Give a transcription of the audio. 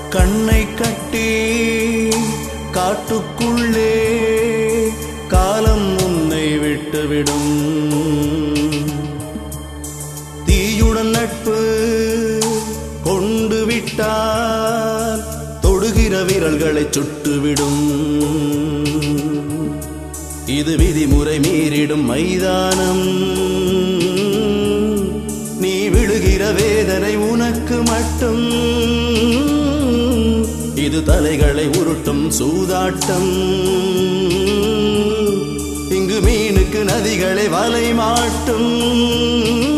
கண்ணை கட்டி காட்டுக்குள்ளே காலம் உன்னை விட்டுவிடும். தீயுடன் நட்பு கொண்டு விட்டால் தொடுகிற விரல்களை சுட்டுவிடும். இது விதிமுறை மீறிடும் மைதானம். நீ விழுகிற வேதனை உனக்கு மட்டும். இது தலைகளை உருட்டும் சூதாட்டம். இங்கு மீனுக்கு நதிகளை வலை மாட்டும்.